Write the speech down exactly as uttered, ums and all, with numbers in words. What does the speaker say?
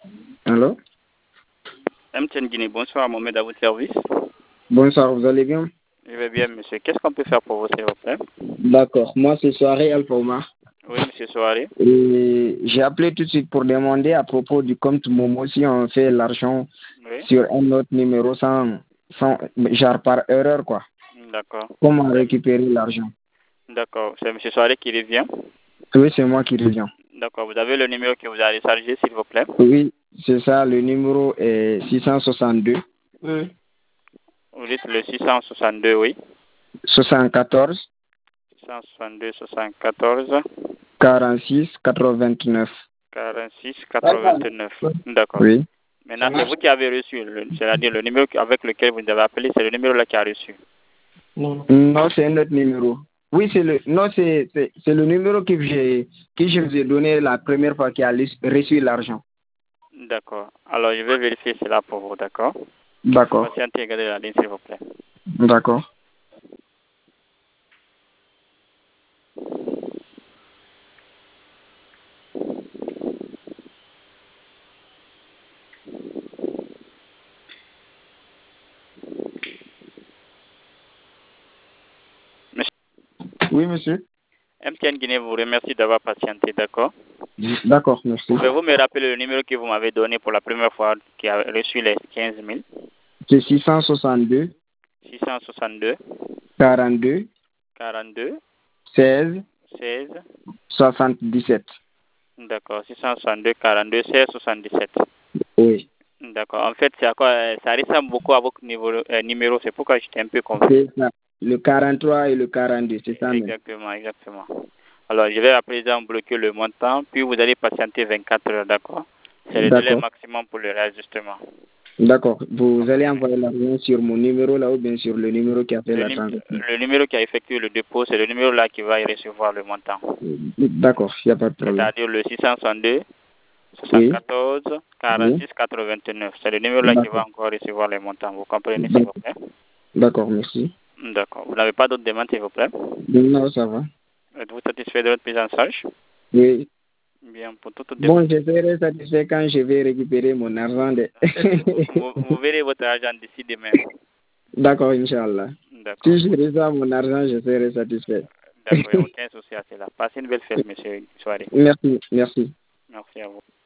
Allô? M T N Guinée, bonsoir, Mohamed, à votre service. Bonsoir, vous allez bien? Je vais bien, monsieur. Qu'est-ce qu'on peut faire pour vous, s'il vous plaît? D'accord, moi c'est Soirée Alpha Omar. Oui, monsieur Soare. Et j'ai appelé tout de suite pour demander à propos du compte Momo si on fait l'argent Oui. sur un autre numéro sans, sans genre par erreur quoi. D'accord. Comment récupérer l'argent? D'accord. C'est monsieur Soare qui revient? Oui, c'est moi qui reviens. D'accord. Vous avez le numéro que vous allez charger, s'il vous plaît? Oui, c'est ça, le numéro est six cent soixante-deux. Oui. Vous dites le six cent soixante-deux, oui. soixante-quatorze. six cent soixante-deux, soixante-quatorze. quarante-six quatre-vingt-neuf. quarante-six, quatre-vingt-neuf. D'accord. Oui. Maintenant, c'est vous qui avez reçu, le- c'est-à-dire le numéro avec lequel vous avez appelé, c'est le numéro-là qui a reçu. Non, non c'est un autre numéro. Oui, c'est le non, c'est c'est c'est le numéro que j'ai que je vous ai donné la première fois qui a reçu l'argent. D'accord. Alors, je vais vérifier cela pour vous, d'accord? D'accord. Patientez, regardez la ligne, s'il vous plaît. D'accord. Monsieur Oui, monsieur. M T N Guinée vous remercie d'avoir patienté, d'accord? D'accord, merci. Pouvez-vous me rappeler le numéro que vous m'avez donné pour la première fois qui a reçu les quinze mille? C'est six cent soixante-deux. six cent soixante-deux. quarante-deux. quarante-deux. seize. seize. soixante-dix-sept. D'accord. six cent soixante-deux, quarante-deux, seize, soixante-dix-sept. Oui. D'accord. En fait, c'est à quoi, ça ressemble beaucoup à votre niveau, euh, numéro. C'est pourquoi j'étais un peu confus. C'est ça. Le quarante-trois et le quarante-deux, c'est ça même. Exactement, exactement. Alors, je vais à présent bloquer le montant, puis vous allez patienter vingt-quatre heures, d'accord? C'est le délai D'accord. maximum pour le réajustement. D'accord. Vous allez envoyer l'argent sur mon numéro là ou bien sur le numéro qui a fait Le, la num- transaction? le numéro qui a effectué le dépôt, c'est le numéro là qui va y recevoir le montant. D'accord, il n'y a pas de problème. C'est-à-dire le six cent soixante-deux, Oui. soixante-quatorze, Oui. quarante-six, quatre-vingt-neuf. C'est le numéro là qui va D'accord. encore recevoir le montant. Vous comprenez, s'il vous plaît? D'accord, merci. D'accord. Vous n'avez pas d'autres demandes, s'il vous plaît? Non, ça va. Êtes-vous satisfait de votre prise en charge? Oui. Bien, pour toute Bon, demande. je serai satisfait quand je vais récupérer mon argent. De... Vous, vous, vous verrez votre argent d'ici demain. D'accord, Inch'Allah. D'accord. Si je reçois mon argent, je serai satisfait. D'accord, il n'y a aucun souci à cela. Passez une belle fête, monsieur Soirée. Merci, merci. Merci à vous.